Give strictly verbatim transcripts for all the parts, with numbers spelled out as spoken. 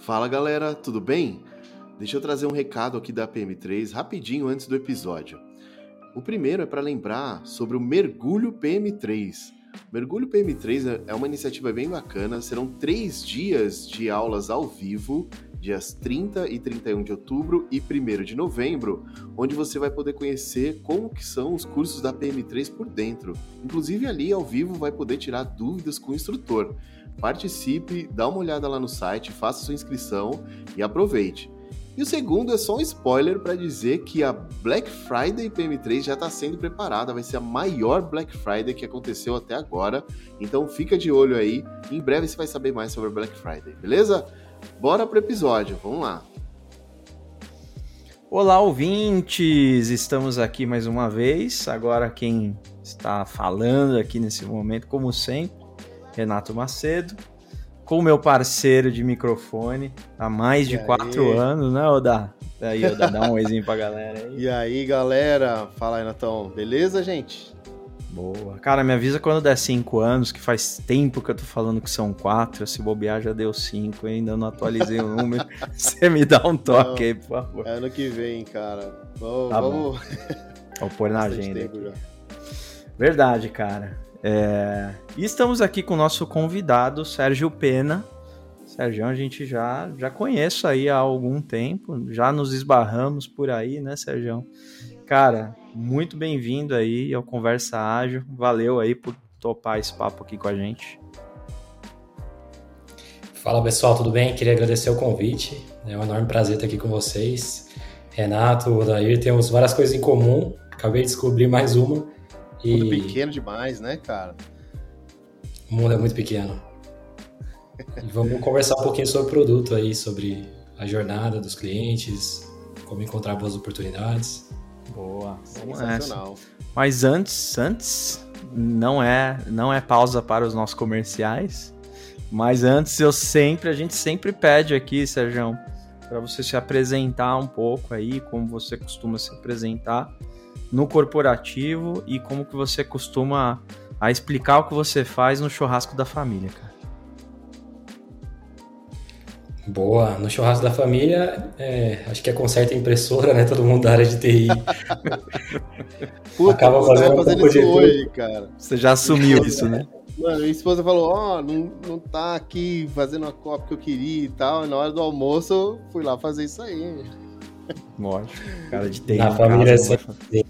Fala galera, tudo bem? Deixa eu trazer um recado aqui da P M três rapidinho antes do episódio. O primeiro é para lembrar sobre o Mergulho P M três. O Mergulho P M três é uma iniciativa bem bacana, serão três dias de aulas ao vivo, dias trinta e trinta e um de outubro e primeiro de novembro, onde você vai poder conhecer como que são os cursos da P M três por dentro. Inclusive ali ao vivo vai poder tirar dúvidas com o instrutor. Participe, dá uma olhada lá no site, faça sua inscrição e aproveite. E o segundo é só um spoiler para dizer que a Black Friday P M três já está sendo preparada, vai ser a maior Black Friday que aconteceu até agora, então fica de olho aí, em breve você vai saber mais sobre a Black Friday, beleza? Bora pro episódio, vamos lá! Olá ouvintes, estamos aqui mais uma vez, agora quem está falando aqui nesse momento, como sempre, Renato Macedo, com o meu parceiro de microfone há mais de quatro anos, né, Oda? Aí, Oda, dá um oizinho pra galera aí. E aí, galera? Fala aí, Natão. Beleza, gente? Boa. Cara, me avisa quando der cinco anos, que faz tempo que eu tô falando que são quatro, se bobear já deu cinco, ainda não atualizei o número. Você me dá um toque não, aí, por favor. É ano que vem, cara. Vamos... Tá vamos... Vou pôr na agenda aqui. Verdade, cara. É... E estamos aqui com o nosso convidado, Sérgio Pena. Sérgio, a gente já, já conhece aí há algum tempo, já nos esbarramos por aí, né, Sérgio? Cara, muito bem-vindo aí ao Conversa Ágil. Valeu aí por topar esse papo aqui com a gente. Fala, pessoal, tudo bem? Queria agradecer o convite. É um enorme prazer estar aqui com vocês. Renato, Odair, temos várias coisas em comum. Acabei de descobrir mais uma. E... Mundo pequeno demais, né, cara? O mundo é muito pequeno. E vamos conversar um pouquinho sobre o produto aí, sobre a jornada dos clientes, como encontrar boas oportunidades. Boa, sensacional. Mas antes, antes não é, não é pausa para os nossos comerciais, mas antes eu sempre, a gente sempre pede aqui, Sérgio, para você se apresentar um pouco aí, como você costuma se apresentar no corporativo e como que você costuma a explicar o que você faz no churrasco da família, cara. Boa, no churrasco da família, é, acho que é conserta impressora, né? Todo mundo da área de T I. Puta, acaba fazendo, um fazendo isso hoje, cara. Você já assumiu isso, né? Mano, minha esposa falou, ó, oh, não, não tá aqui fazendo a cópia que eu queria e tal, e na hora do almoço eu fui lá fazer isso aí. Lógico, cara de T I. Na família casa, é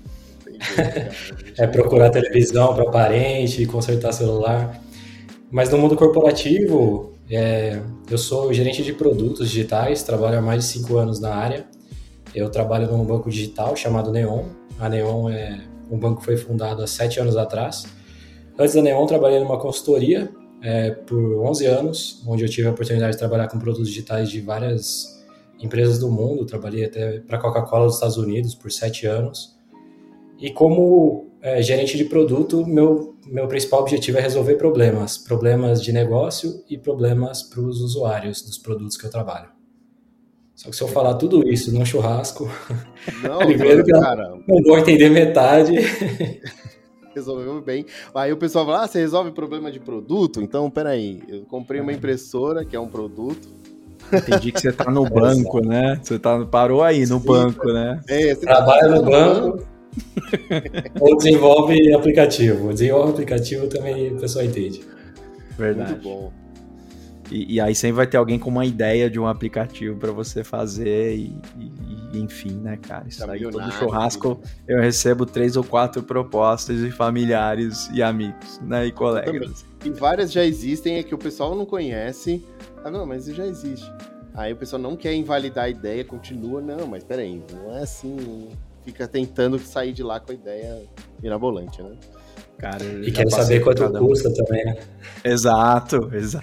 É procurar televisão para parente, consertar celular. Mas no mundo corporativo, é, eu sou gerente de produtos digitais, trabalho há mais de cinco anos na área. Eu trabalho num banco digital chamado Neon. A Neon é um banco que foi fundado há sete anos atrás. Antes da Neon, trabalhei numa consultoria é, por onze anos, onde eu tive a oportunidade de trabalhar com produtos digitais de várias empresas do mundo. Trabalhei até para a Coca-Cola dos Estados Unidos por sete anos. E como é, gerente de produto, meu, meu principal objetivo é resolver problemas. Problemas de negócio e problemas para os usuários dos produtos que eu trabalho. Só que se eu falar tudo isso num churrasco, não, primeiro que eu cara, não vou entender metade. Resolveu bem. Aí o pessoal fala, ah, você resolve problema de produto? Então, peraí, eu comprei uma impressora, que é um produto. Entendi que você tá no banco, né? Você tá, parou aí no Sim, banco, né? É, você trabalha tá no banco. banco. Ou desenvolve aplicativo. Desenvolve aplicativo também o pessoal entende. Verdade. Muito bom. E, e aí sempre vai ter alguém com uma ideia de um aplicativo para você fazer e, e, e enfim, né, cara? Isso tá aí todo churrasco eu recebo três ou quatro propostas de familiares e amigos, né, e colegas. E várias já existem, é que o pessoal não conhece. Ah, não, mas já existe. Aí o pessoal não quer invalidar a ideia, continua, não, mas peraí, não é assim... Fica tentando sair de lá com a ideia mirabolante, né? Cara, e quer saber quanto custa também, né? Exato, exato.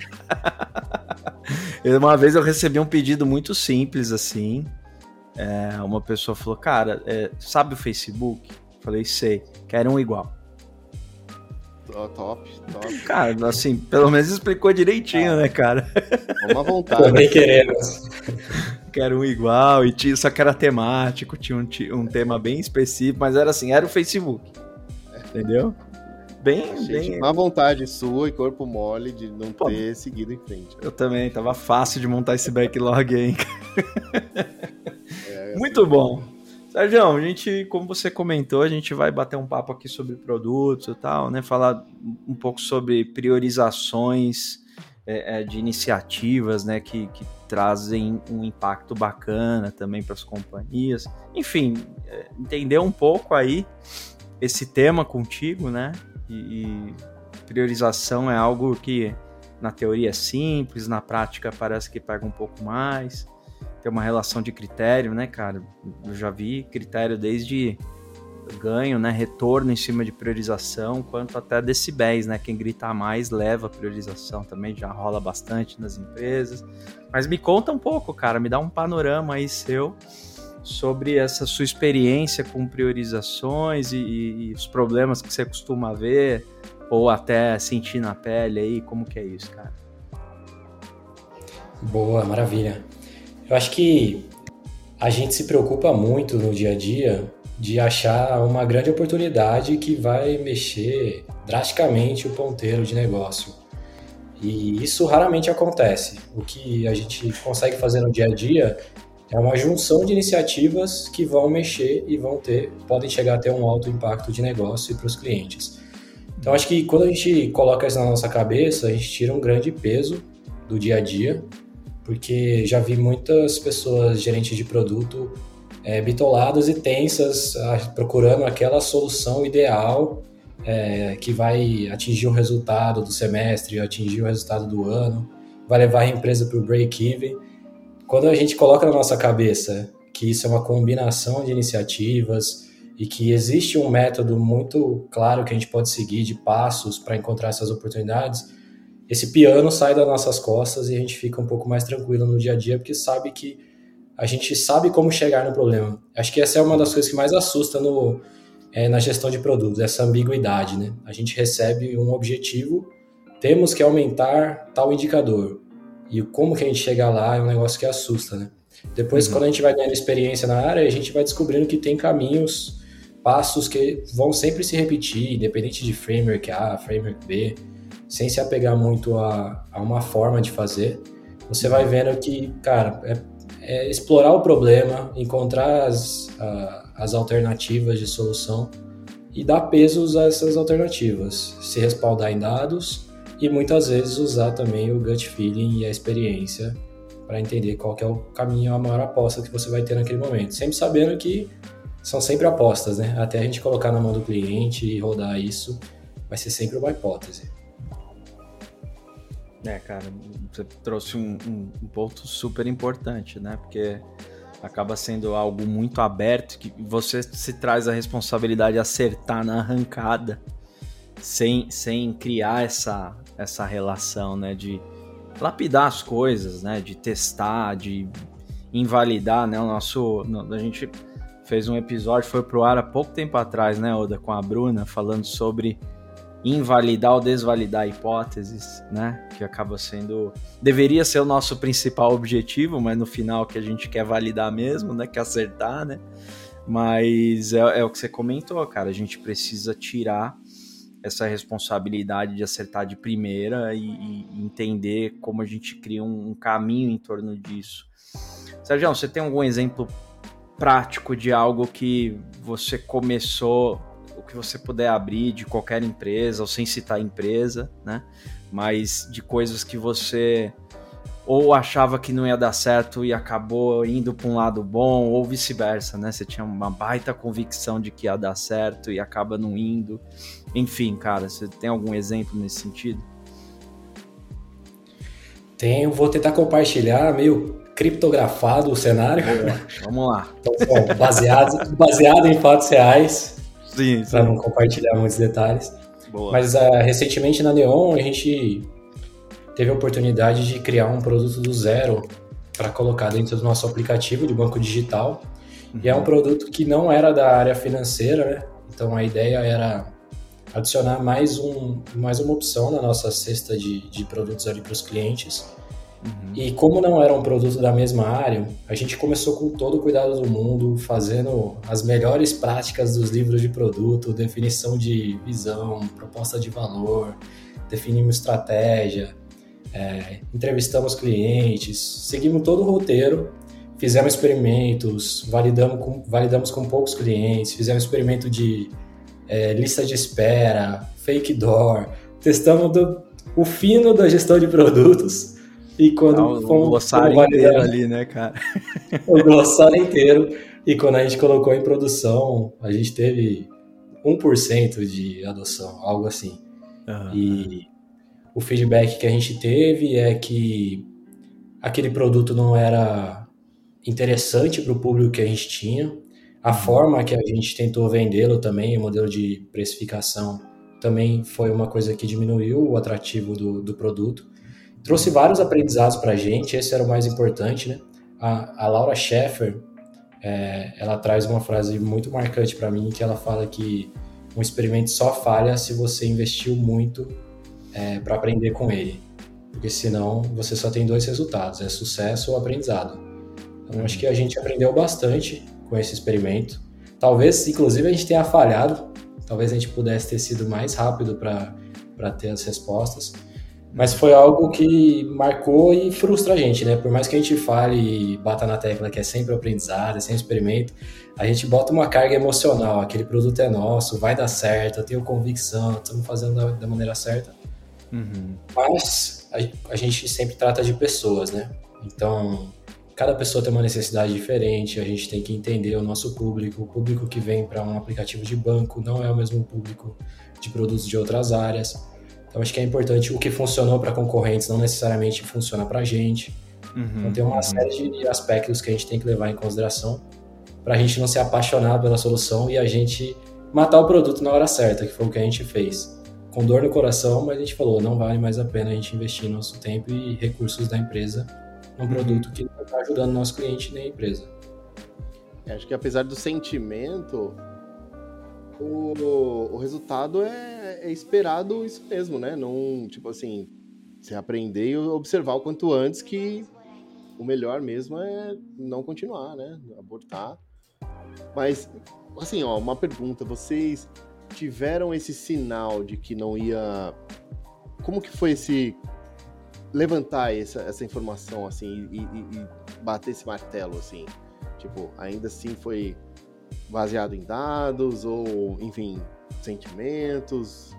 Uma vez eu recebi um pedido muito simples, assim. É, uma pessoa falou, cara, é, sabe o Facebook? Falei, sei, quero um igual. Oh, top, top. Cara, assim, pelo menos explicou direitinho, ah, né, cara? Vamos à vontade. Também queremos. Quero um igual, e tinha, só que era temático, tinha um, um tema bem específico, mas era assim, era o Facebook, entendeu? bem... Achei bem... má vontade sua e corpo mole de não Pô, ter seguido em frente. Eu também, tava fácil de montar esse backlog aí. É, assim, muito bom. Sérgio, a gente, como você comentou, a gente vai bater um papo aqui sobre produtos e tal, né? Falar um pouco sobre priorizações é, de iniciativas, né? Que, que trazem um impacto bacana também para as companhias. Enfim, entender um pouco aí esse tema contigo, né? E, e priorização é algo que na teoria é simples, na prática parece que pega um pouco mais. Tem uma relação de critério, né, cara? Eu já vi critério desde ganho, né, retorno em cima de priorização, quanto até decibéis, né? Quem grita mais leva a priorização também, já rola bastante nas empresas. Mas me conta um pouco, cara, me dá um panorama aí seu sobre essa sua experiência com priorizações e, e, e os problemas que você costuma ver ou até sentir na pele aí, como que é isso, cara? Boa, maravilha. Eu acho que a gente se preocupa muito no dia a dia de achar uma grande oportunidade que vai mexer drasticamente o ponteiro de negócio. E isso raramente acontece. O que a gente consegue fazer no dia a dia é uma junção de iniciativas que vão mexer e vão ter, podem chegar a ter um alto impacto de negócio para os clientes. Então, acho que quando a gente coloca isso na nossa cabeça, a gente tira um grande peso do dia a dia, porque já vi muitas pessoas, gerentes de produto, é, bitoladas e tensas, procurando aquela solução ideal é, que vai atingir o resultado do semestre, atingir o resultado do ano, vai levar a empresa para o break-even. Quando a gente coloca na nossa cabeça que isso é uma combinação de iniciativas e que existe um método muito claro que a gente pode seguir de passos para encontrar essas oportunidades, esse piano sai das nossas costas e a gente fica um pouco mais tranquilo no dia a dia, porque sabe que a gente sabe como chegar no problema. Acho que essa é uma das coisas que mais assusta no, é, na gestão de produtos, essa ambiguidade, né? A gente recebe um objetivo, temos que aumentar tal indicador. E como que a gente chega lá é um negócio que assusta, né? Depois, uhum. quando a gente vai ganhando experiência na área, a gente vai descobrindo que tem caminhos, passos que vão sempre se repetir, independente de framework A, framework B, sem se apegar muito a, a uma forma de fazer. Você vai vendo que, cara, é, é explorar o problema, encontrar as, a, as alternativas de solução e dar pesos a essas alternativas, se respaldar em dados e muitas vezes usar também o gut feeling e a experiência para entender qual que é o caminho, a maior aposta que você vai ter naquele momento. Sempre sabendo que são sempre apostas, né? Até a gente colocar na mão do cliente e rodar isso, vai ser sempre uma hipótese. É, cara, você trouxe um, um, um ponto super importante, né? Porque acaba sendo algo muito aberto, que você se traz a responsabilidade de acertar na arrancada, sem, sem criar essa, essa relação, né? De lapidar as coisas, né? De testar, de invalidar, né? O nosso... A gente fez um episódio, foi pro ar há pouco tempo atrás, né, Oda, com a Bruna, falando sobre invalidar ou desvalidar hipóteses, né? Que acaba sendo... Deveria ser o nosso principal objetivo, mas no final que a gente quer validar mesmo, né? Quer acertar, né? Mas é, é o que você comentou, cara. A gente precisa tirar essa responsabilidade de acertar de primeira e, e entender como a gente cria um, um caminho em torno disso. Sérgio, você tem algum exemplo prático de algo que você começou... que você puder abrir de qualquer empresa, ou sem citar empresa, né? Mas de coisas que você ou achava que não ia dar certo e acabou indo para um lado bom, ou vice-versa, né? Você tinha uma baita convicção de que ia dar certo e acaba não indo. Enfim, cara, você tem algum exemplo nesse sentido? Tenho, vou tentar compartilhar meio criptografado o cenário. Boa, vamos lá. Então, bom, baseado, baseado em fatos reais. Sim, para não compartilhar muitos detalhes. Boa. Mas uh, recentemente na Neon a gente teve a oportunidade de criar um produto do zero para colocar dentro do nosso aplicativo de banco digital. Uhum. E é um produto que não era da área financeira, né? Então a ideia era adicionar mais, um, mais uma opção na nossa cesta de, de produtos ali para os clientes. Uhum. E como não era um produto da mesma área, a gente começou com todo o cuidado do mundo, fazendo as melhores práticas dos livros de produto, definição de visão, proposta de valor, definimos estratégia, é, entrevistamos clientes, seguimos todo o roteiro, fizemos experimentos, validamos com, validamos com poucos clientes, fizemos experimento de é, lista de espera, fake door, testamos do, o fino da gestão de produtos. E quando ah, o fomos, glossário fomos inteiro ali, né, cara? O glossário inteiro. E quando a gente colocou em produção, a gente teve um por cento de adoção, algo assim. Uhum. E o feedback que a gente teve é que aquele produto não era interessante para o público que a gente tinha. A uhum. forma que a gente tentou vendê-lo também, o modelo de precificação, também foi uma coisa que diminuiu o atrativo do, do produto. Trouxe vários aprendizados para a gente, esse era o mais importante, né? A, a Laura Schaeffer, é, ela traz uma frase muito marcante para mim, que ela fala que um experimento só falha se você investiu muito é, para aprender com ele, porque senão você só tem dois resultados, é sucesso ou aprendizado. Então acho que a gente aprendeu bastante com esse experimento. Talvez, inclusive, a gente tenha falhado, talvez a gente pudesse ter sido mais rápido para ter as respostas. Mas foi algo que marcou e frustra a gente, né? Por mais que a gente fale e bata na tecla que é sempre aprendizado, é sempre experimento, a gente bota uma carga emocional. Aquele produto é nosso, vai dar certo, eu tenho convicção, estamos fazendo da, da maneira certa. Uhum. Mas a, a gente sempre trata de pessoas, né? Então, cada pessoa tem uma necessidade diferente, a gente tem que entender o nosso público. O público que vem para um aplicativo de banco não é o mesmo público de produtos de outras áreas. Então, acho que é importante, o que funcionou para concorrentes não necessariamente funciona para a gente. Uhum, então, tem uma uhum. série de aspectos que a gente tem que levar em consideração para a gente não se apaixonar pela solução e a gente matar o produto na hora certa, que foi o que a gente fez. Com dor no coração, mas a gente falou, não vale mais a pena a gente investir nosso tempo e recursos da empresa num uhum. produto que não está ajudando o nosso cliente nem a empresa. Acho que apesar do sentimento... O, o resultado é, é esperado isso mesmo, né? Não, tipo assim, você aprender e observar o quanto antes que o melhor mesmo é não continuar, né? Abortar. Mas, assim, ó, uma pergunta. Vocês tiveram esse sinal de que não ia... Como que foi esse... Levantar essa, essa informação, assim, e, e, e bater esse martelo, assim? Tipo, ainda assim foi... baseado em dados ou, enfim, sentimentos?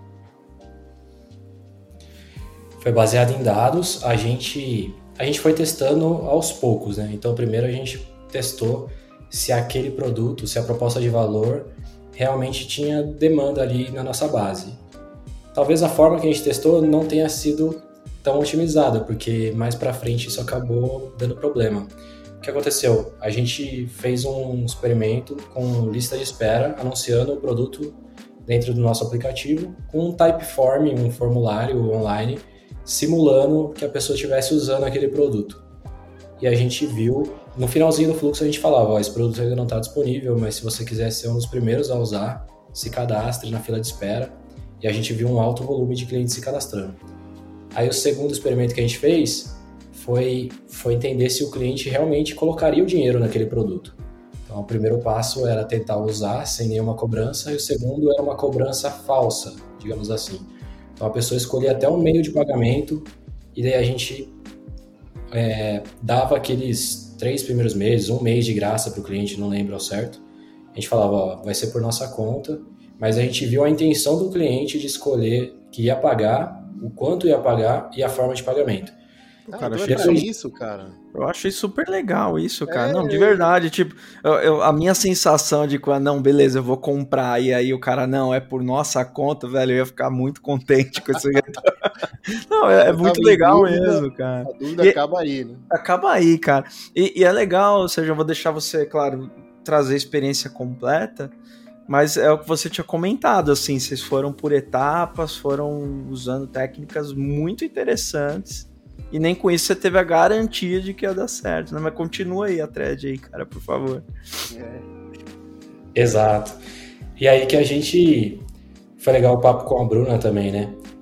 Foi baseado em dados. A gente, a gente foi testando aos poucos, né? Então, primeiro a gente testou se aquele produto, se a proposta de valor realmente tinha demanda ali na nossa base. Talvez a forma que a gente testou não tenha sido tão otimizada, porque mais para frente isso acabou dando problema. O que aconteceu? A gente fez um experimento com lista de espera, anunciando o produto dentro do nosso aplicativo, com um Typeform, um formulário online, simulando que a pessoa estivesse usando aquele produto. E a gente viu, no finalzinho do fluxo a gente falava, ó, esse produto ainda não está disponível, mas se você quiser ser um dos primeiros a usar, se cadastre na fila de espera. E a gente viu um alto volume de clientes se cadastrando. Aí o segundo experimento que a gente fez... Foi, foi entender se o cliente realmente colocaria o dinheiro naquele produto. Então, o primeiro passo era tentar usar sem nenhuma cobrança, e o segundo era uma cobrança falsa, digamos assim. Então, a pessoa escolhia até um meio de pagamento, e daí a gente é, dava aqueles três primeiros meses, um mês de graça para o cliente, não lembro ao certo. A gente falava, ó, vai ser por nossa conta, mas a gente viu a intenção do cliente de escolher que ia pagar, o quanto ia pagar e a forma de pagamento. Ah, cara, eu achei isso, isso, cara. Eu achei super legal isso, cara. É... Não, de verdade, tipo, eu, eu, a minha sensação de quando, não, beleza, eu vou comprar, e aí o cara, não, é por nossa conta, velho, eu ia ficar muito contente com esse retorno. Não, é, é muito legal dúvida, mesmo, cara. A dúvida e, acaba aí, né? Acaba aí, cara. E, e é legal, ou seja, eu vou deixar você, claro, trazer a experiência completa, mas é o que você tinha comentado, assim, vocês foram por etapas, foram usando técnicas muito interessantes, e nem com isso você teve a garantia de que ia dar certo, né? Mas continua aí a thread aí, cara, por favor. É. Exato. E aí que a gente... Foi legal o papo com a Bruna também, né?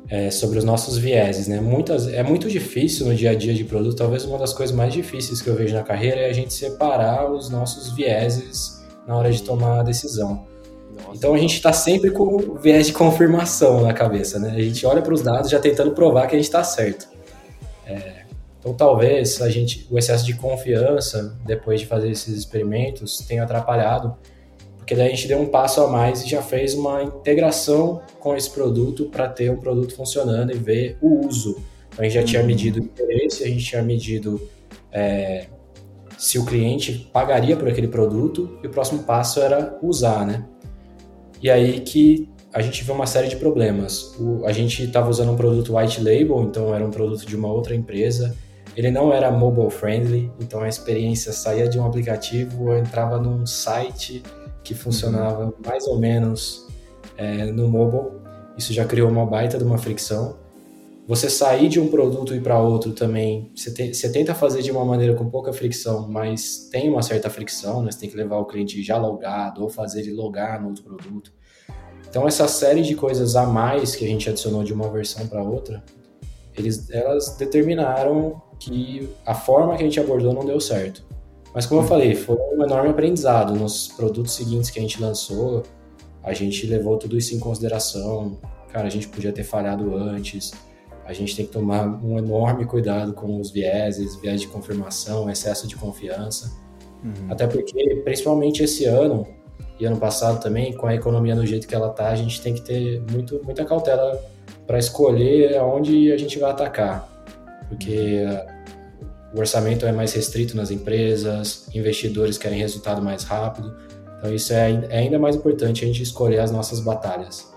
é, sobre os nossos vieses, né? Muitas, é muito difícil no dia a dia de produto, talvez uma das coisas mais difíceis que eu vejo na carreira é a gente separar os nossos vieses na hora de tomar a decisão. Nossa, então a gente está sempre com o viés de confirmação na cabeça, né? A gente olha para os dados já tentando provar que a gente está certo. É, então talvez a gente, o excesso de confiança depois de fazer esses experimentos tenha atrapalhado, porque daí a gente deu um passo a mais e já fez uma integração com esse produto para ter um produto funcionando e ver o uso. Então a gente já tinha medido o interesse, a gente tinha medido é, se o cliente pagaria por aquele produto e o próximo passo era usar, né? E aí que a gente viu uma série de problemas. O, a gente estava usando um produto white label, então era um produto de uma outra empresa. Ele não era mobile friendly, então a experiência saía de um aplicativo, entrava num site que funcionava uhum. mais ou menos é, no mobile. Isso já criou uma baita de uma fricção. Você sair de um produto e ir para outro também, você, te, você tenta fazer de uma maneira com pouca fricção, mas tem uma certa fricção, né? Você tem que levar o cliente já logado ou fazer ele logar no outro produto. Então essa série de coisas a mais que a gente adicionou de uma versão para outra, eles, elas determinaram que a forma que a gente abordou não deu certo. Mas como eu falei, foi um enorme aprendizado. Nos produtos seguintes que a gente lançou, a gente levou tudo isso em consideração. Cara, a gente podia ter falhado antes. A gente tem que tomar um enorme cuidado com os vieses, viés de confirmação, excesso de confiança. Uhum. Até porque, principalmente esse ano, e ano passado também, com a economia do jeito que ela está, a gente tem que ter muito, muita cautela para escolher aonde a gente vai atacar. Porque o orçamento é mais restrito nas empresas, investidores querem resultado mais rápido. Então isso é, é ainda mais importante a gente escolher as nossas batalhas.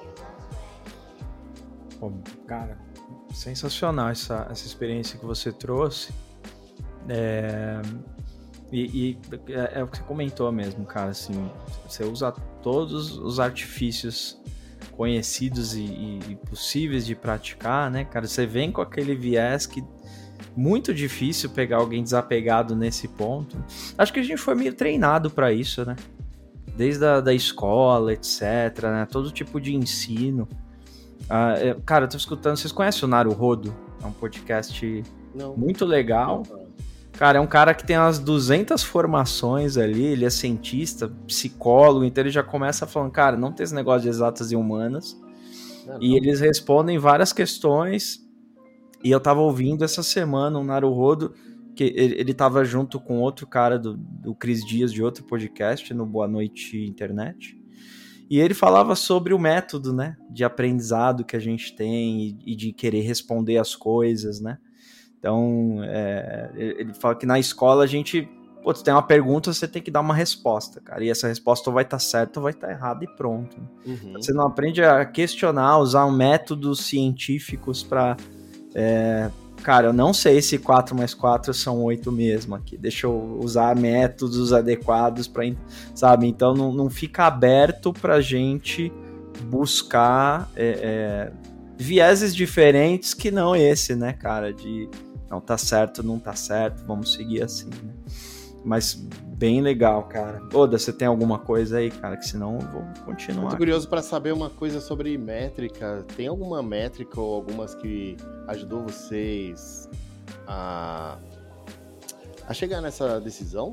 Pô, cara, sensacional essa, essa experiência que você trouxe. É, e, e é, é o que você comentou mesmo, cara. Assim, você usa todos os artifícios conhecidos e, e possíveis de praticar, né, cara? Você vem com aquele viés que muito difícil pegar alguém desapegado nesse ponto. Acho que a gente foi meio treinado para isso, né? Desde a da escola, etcétera, né? Todo tipo de ensino. Ah, eu, cara, eu tô escutando... Vocês conhecem o Naruhodo? É um podcast Não. muito legal. Não. Cara, é um cara que tem umas duzentas formações ali. Ele é cientista, psicólogo. Então ele já começa falando, cara, não tem esse negócio de exatas e humanas. Não, e não. Eles respondem várias questões. E eu tava ouvindo essa semana um Naruhodo, que ele, ele tava junto com outro cara do, do Cris Dias, de outro podcast, no Boa Noite Internet. E ele falava sobre o método, né, de aprendizado que a gente tem e, e de querer responder as coisas, né. Então, é, ele fala que na escola a gente, pô, tu tem uma pergunta, você tem que dar uma resposta, cara. E essa resposta ou vai estar certa ou vai estar errada e pronto. Uhum. Você não aprende a questionar, usar métodos científicos para... É, cara, eu não sei se quatro mais quatro são oito mesmo aqui. Deixa eu usar métodos adequados para, sabe? Então não, não fica aberto pra gente buscar é, é, vieses diferentes que não esse, né, cara? De não tá certo, não tá certo, vamos seguir assim, né? Mas bem legal, cara. Oda, você tem alguma coisa aí, cara? Que senão eu vou continuar. Muito curioso para saber uma coisa sobre métrica. Tem alguma métrica ou algumas que ajudou vocês a, a chegar nessa decisão?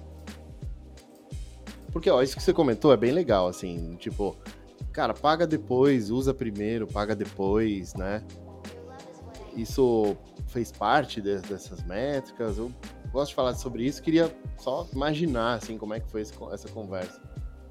Porque, ó, isso que você comentou é bem legal, assim, tipo, cara, paga depois, usa primeiro, paga depois, né? Isso fez parte de, dessas métricas? Eu gosto de falar sobre isso, queria só imaginar, assim, como é que foi esse, essa conversa.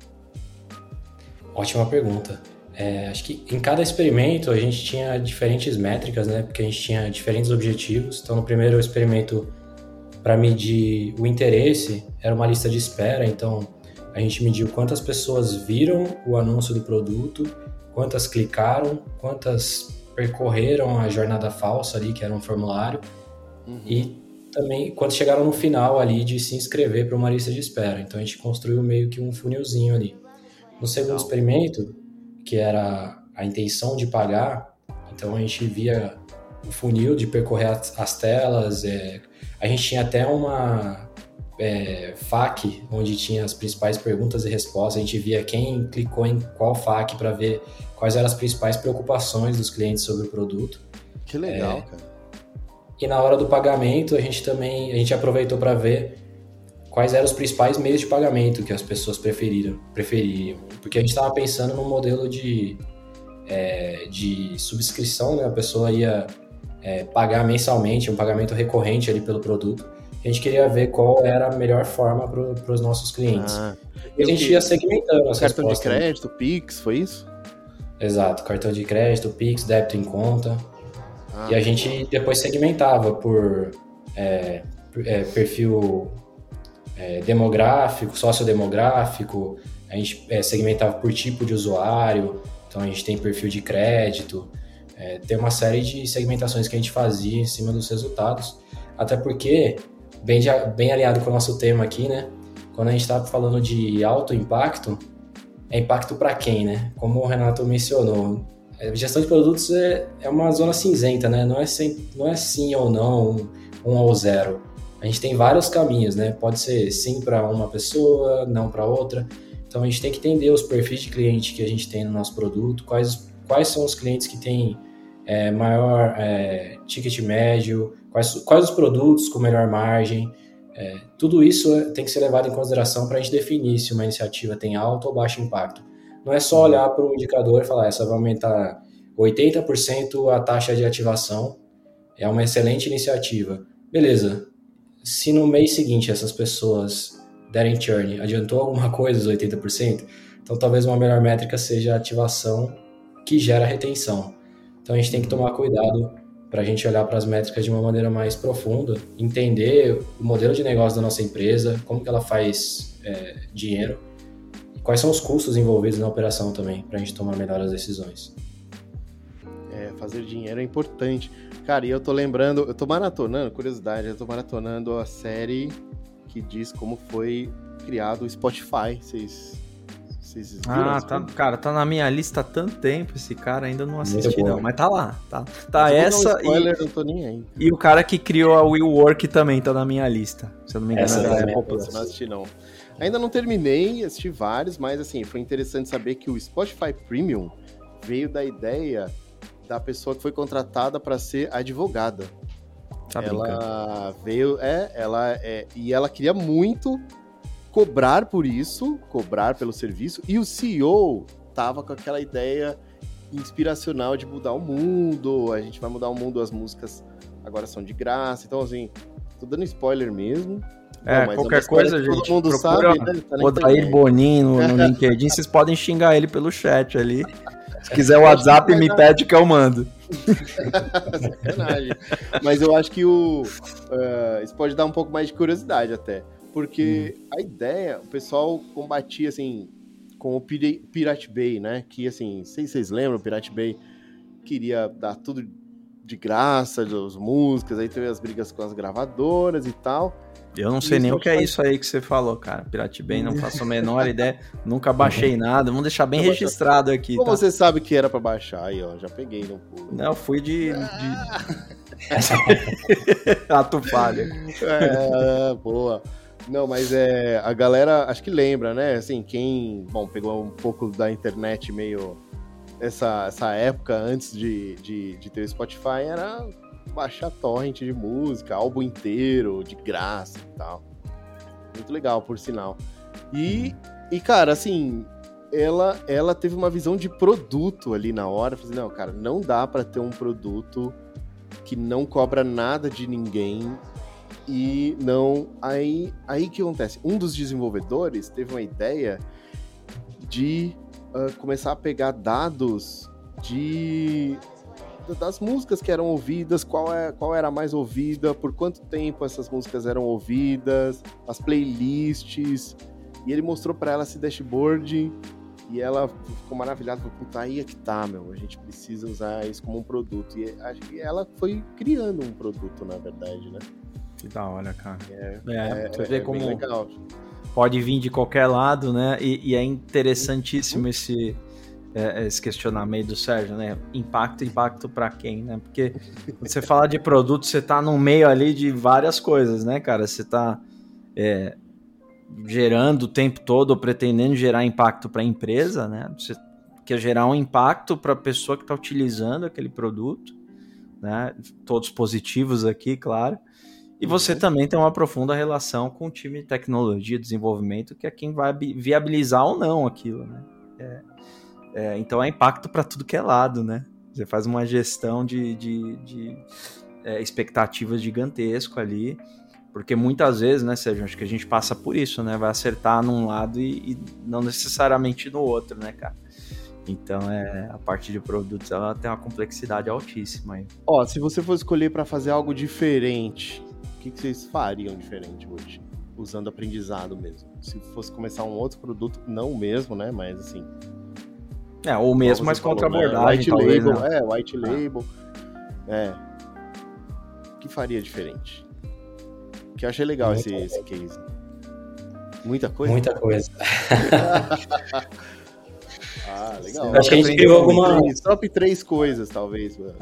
Ótima pergunta. É, acho que em cada experimento a gente tinha diferentes métricas, né? Porque a gente tinha diferentes objetivos. Então, no primeiro experimento, para medir o interesse, era uma lista de espera. Então, a gente mediu quantas pessoas viram o anúncio do produto, quantas clicaram, quantas percorreram a jornada falsa ali, que era um formulário, uhum. e também quando chegaram no final ali de se inscrever para uma lista de espera. Então a gente construiu meio que um funilzinho ali. No segundo Legal. experimento, que era a intenção de pagar, então a gente via o funil de percorrer as, as telas, é, a gente tinha até uma é, F A Q, onde tinha as principais perguntas e respostas, a gente via quem clicou em qual F A Q para ver quais eram as principais preocupações dos clientes sobre o produto. Que legal, é, cara. E na hora do pagamento, a gente também a gente aproveitou para ver quais eram os principais meios de pagamento que as pessoas preferiram, preferiam. Porque a gente estava pensando num modelo de, é, de subscrição, né? A pessoa ia é, pagar mensalmente, um pagamento recorrente ali pelo produto. A gente queria ver qual era a melhor forma para os nossos clientes. Ah, e a gente ia segmentando as cartão respostas. Cartão de crédito, Pix, foi isso? Exato, cartão de crédito, Pix, débito em conta. Ah, e a gente depois segmentava por é, é, perfil é, demográfico, sociodemográfico, a gente é, segmentava por tipo de usuário, então a gente tem perfil de crédito, é, tem uma série de segmentações que a gente fazia em cima dos resultados, até porque, bem, de, bem alinhado com o nosso tema aqui, né, quando a gente está falando de alto impacto, é impacto para quem, né? Como o Renato mencionou, a gestão de produtos é, é uma zona cinzenta, né? Não é, sem, não é sim ou não, um, um ou zero. A gente tem vários caminhos, né? Pode ser sim para uma pessoa, não para outra. Então a gente tem que entender os perfis de cliente que a gente tem no nosso produto, quais, quais são os clientes que têm é, maior é, ticket médio, quais, quais os produtos com melhor margem. É, tudo isso tem que ser levado em consideração para a gente definir se uma iniciativa tem alto ou baixo impacto. Não é só olhar para o indicador e falar, essa vai aumentar oitenta por cento a taxa de ativação, é uma excelente iniciativa. Beleza, se no mês seguinte essas pessoas derem churn, adiantou alguma coisa os oitenta por cento? Então talvez uma melhor métrica seja a ativação que gera retenção. Então a gente tem que tomar cuidado para a gente olhar para as métricas de uma maneira mais profunda, entender o modelo de negócio da nossa empresa, como que ela faz é, dinheiro, e quais são os custos envolvidos na operação também, para a gente tomar melhores decisões. É, fazer dinheiro é importante. Cara, e eu tô lembrando, eu tô maratonando, curiosidade, eu tô maratonando a série que diz como foi criado o Spotify. Vocês... Vocês viram? Ah, tá, cara, tá na minha lista há tanto tempo, esse cara ainda não assisti não, mas tá lá, tá, tá essa um spoiler, e, não tô nem aí. E o cara que criou a WeWork também tá na minha lista, se eu não me engano. Essa é eu não assisti não. Ainda não terminei, assisti vários, mas assim, foi interessante saber que o Spotify Premium veio da ideia da pessoa que foi contratada para ser advogada. Tá ela brincando. veio, é, ela é, e ela queria muito cobrar por isso, cobrar pelo serviço, e o C E O tava com aquela ideia inspiracional de mudar o mundo, a gente vai mudar o mundo, as músicas agora são de graça, então assim, tô dando spoiler mesmo. É, não, qualquer coisa, gente, todo mundo sabe, né? Tá Odair Bonin no, no LinkedIn, vocês podem xingar ele pelo chat ali. Se quiser o WhatsApp, me pede que eu mando. Sacanagem. Mas eu acho que o, uh, isso pode dar um pouco mais de curiosidade até. Porque hum. a ideia, o pessoal combatia, assim, com o Pirate Bay, né? Que, assim, não sei se vocês lembram, o Pirate Bay queria dar tudo de graça, as músicas, aí teve as brigas com as gravadoras e tal. Eu não sei nem o que é isso aí que você falou, cara. Pirate Bay, não faço a menor ideia. Nunca baixei nada. Vamos deixar bem registrado aqui. Como tá? você sabe que era pra baixar? Aí, ó, já peguei no pulo. Não, eu fui de... Ah. de... Ato falha. É, boa. Não, mas é, a galera, acho que lembra, né? Assim, quem, bom, pegou um pouco da internet meio essa, essa época antes de, de, de ter o Spotify, era baixar torrent de música, álbum inteiro, de graça e tal. Muito legal, por sinal. E, e cara, assim, ela, ela teve uma visão de produto ali na hora. Falei, não, cara, não dá pra ter um produto que não cobra nada de ninguém. E não... Aí, aí que acontece? Um dos desenvolvedores teve uma ideia de uh, começar a pegar dados de, das músicas que eram ouvidas, qual, é, qual era a mais ouvida, por quanto tempo essas músicas eram ouvidas, as playlists. E ele mostrou para ela esse dashboard e ela ficou maravilhada. Falou, puta, aí é que tá, meu. A gente precisa usar isso como um produto. E acho que ela foi criando um produto, na verdade, né? Que da hora, cara. É, é, é você vê é como legal. Pode vir de qualquer lado, né? E, e é interessantíssimo uhum. esse, é, esse questionamento do Sérgio, né? Impacto, impacto pra quem, né? Porque quando você fala de produto, você tá no meio ali de várias coisas, né, cara? Você tá... é, gerando o tempo todo, ou pretendendo gerar impacto para a empresa, né? Você quer gerar um impacto para a pessoa que está utilizando aquele produto, né? Todos positivos aqui, claro. E você também tem uma profunda relação com o time de tecnologia e desenvolvimento, que é quem vai viabilizar ou não aquilo, né? É, é, então é impacto para tudo que é lado, né? Você faz uma gestão de, de, de é, expectativas gigantesco ali, porque muitas vezes, né, Sérgio, acho que a gente passa por isso, né? Vai acertar num lado e, e não necessariamente no outro, né, cara? Então, é, a parte de produtos, ela tem uma complexidade altíssima aí. Ó, se você fosse escolher para fazer algo diferente, o que, que vocês fariam diferente hoje? Usando aprendizado mesmo. Se fosse começar um outro produto, não o mesmo, né? Mas assim... É, ou mesmo, mas com outra abordagem, white talvez, label, né? É, white label. Ah. É. O que faria diferente? Que eu achei legal esse, esse case. Muita coisa? Muita coisa. Ah, legal. Acho que a gente criou alguma... Top três coisas, talvez. Mano.